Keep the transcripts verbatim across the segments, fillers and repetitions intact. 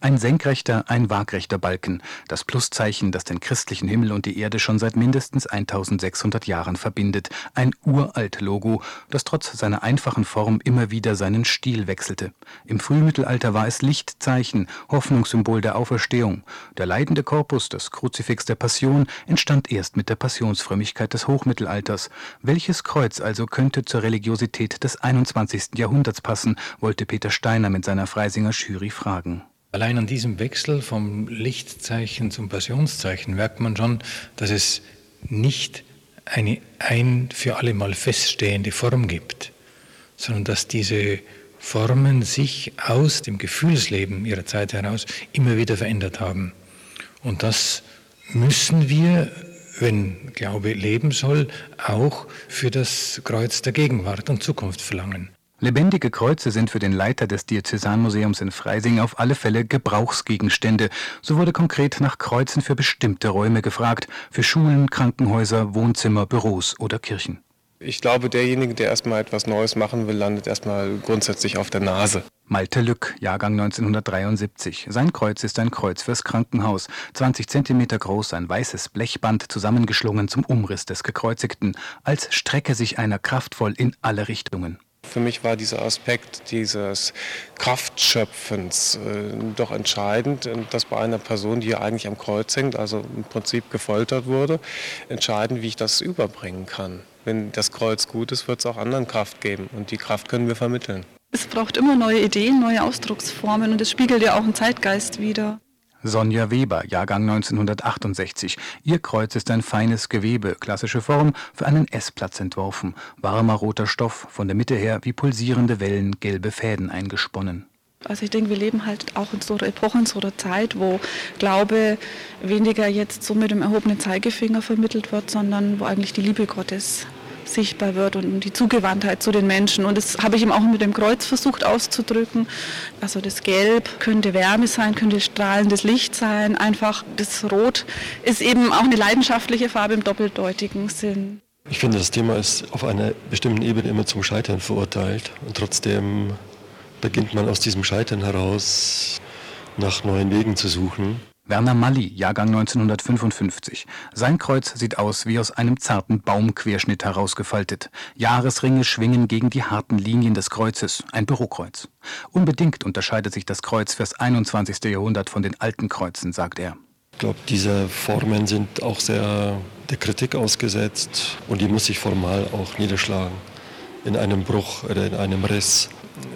Ein senkrechter, ein waagrechter Balken, das Pluszeichen, das den christlichen Himmel und die Erde schon seit mindestens eintausendsechshundert Jahren verbindet. Ein uralt Logo, das trotz seiner einfachen Form immer wieder seinen Stil wechselte. Im Frühmittelalter war es Lichtzeichen, Hoffnungssymbol der Auferstehung. Der leidende Korpus, das Kruzifix der Passion, entstand erst mit der Passionsfrömmigkeit des Hochmittelalters. Welches Kreuz also könnte zur Religiosität des einundzwanzigsten Jahrhunderts passen, wollte Peter Steiner mit seiner Freisinger Jury fragen. Allein an diesem Wechsel vom Lichtzeichen zum Passionszeichen merkt man schon, dass es nicht eine ein für alle Mal feststehende Form gibt, sondern dass diese Formen sich aus dem Gefühlsleben ihrer Zeit heraus immer wieder verändert haben. Und das müssen wir, wenn Glaube leben soll, auch für das Kreuz der Gegenwart und Zukunft verlangen. Lebendige Kreuze sind für den Leiter des Diözesanmuseums in Freising auf alle Fälle Gebrauchsgegenstände. So wurde konkret nach Kreuzen für bestimmte Räume gefragt, für Schulen, Krankenhäuser, Wohnzimmer, Büros oder Kirchen. Ich glaube, derjenige, der erstmal etwas Neues machen will, landet erstmal grundsätzlich auf der Nase. Malte Lück, Jahrgang neunzehnhundertdreiundsiebzig. Sein Kreuz ist ein Kreuz fürs Krankenhaus. zwanzig Zentimeter groß, ein weißes Blechband zusammengeschlungen zum Umriss des Gekreuzigten, als strecke sich einer kraftvoll in alle Richtungen. Für mich war dieser Aspekt dieses Kraftschöpfens äh, doch entscheidend, dass bei einer Person, die ja eigentlich am Kreuz hängt, also im Prinzip gefoltert wurde, entscheidend, wie ich das überbringen kann. Wenn das Kreuz gut ist, wird es auch anderen Kraft geben und die Kraft können wir vermitteln. Es braucht immer neue Ideen, neue Ausdrucksformen und es spiegelt ja auch einen Zeitgeist wider. Sonja Weber, Jahrgang neunzehnhundertachtundsechzig. Ihr Kreuz ist ein feines Gewebe, klassische Form, für einen Essplatz entworfen. Warmer roter Stoff, von der Mitte her wie pulsierende Wellen, gelbe Fäden eingesponnen. Also ich denke, wir leben halt auch in so einer Epoche, in so einer Zeit, wo Glaube weniger jetzt so mit dem erhobenen Zeigefinger vermittelt wird, sondern wo eigentlich die Liebe Gottes sichtbar wird und die Zugewandtheit zu den Menschen. Und das habe ich eben auch mit dem Kreuz versucht auszudrücken. Also das Gelb könnte Wärme sein, könnte strahlendes Licht sein. Einfach das Rot ist eben auch eine leidenschaftliche Farbe im doppeldeutigen Sinn. Ich finde, das Thema ist auf einer bestimmten Ebene immer zum Scheitern verurteilt. Und trotzdem beginnt man aus diesem Scheitern heraus nach neuen Wegen zu suchen. Werner Malli, Jahrgang neunzehnhundertfünfundfünfzig. Sein Kreuz sieht aus wie aus einem zarten Baumquerschnitt herausgefaltet. Jahresringe schwingen gegen die harten Linien des Kreuzes, ein Bürokreuz. Unbedingt unterscheidet sich das Kreuz fürs einundzwanzigste Jahrhundert von den alten Kreuzen, sagt er. Ich glaube, diese Formen sind auch sehr der Kritik ausgesetzt und die muss sich formal auch niederschlagen. In einem Bruch oder in einem Riss.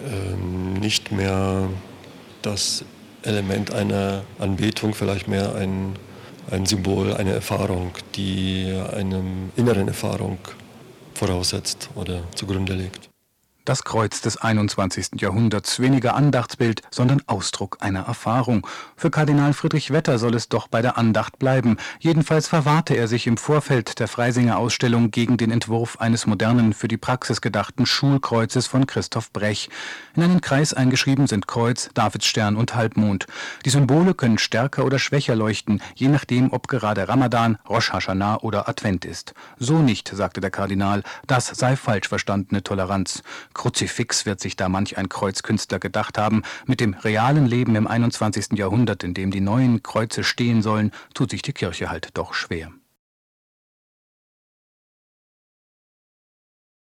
Ähm, nicht mehr das Element einer Anbetung, vielleicht mehr ein, ein Symbol, eine Erfahrung, die einer inneren Erfahrung voraussetzt oder zugrunde liegt. Das Kreuz des einundzwanzigsten Jahrhunderts, weniger Andachtsbild, sondern Ausdruck einer Erfahrung. Für Kardinal Friedrich Wetter soll es doch bei der Andacht bleiben. Jedenfalls verwahrte er sich im Vorfeld der Freisinger Ausstellung gegen den Entwurf eines modernen, für die Praxis gedachten Schulkreuzes von Christoph Brech. In einen Kreis eingeschrieben sind Kreuz, Davidsstern und Halbmond. Die Symbole können stärker oder schwächer leuchten, je nachdem, ob gerade Ramadan, Rosh Hashanah oder Advent ist. So nicht, sagte der Kardinal, das sei falsch verstandene Toleranz. Kruzifix wird sich da manch ein Kreuzkünstler gedacht haben. Mit dem realen Leben im einundzwanzigsten Jahrhundert, in dem die neuen Kreuze stehen sollen, tut sich die Kirche halt doch schwer.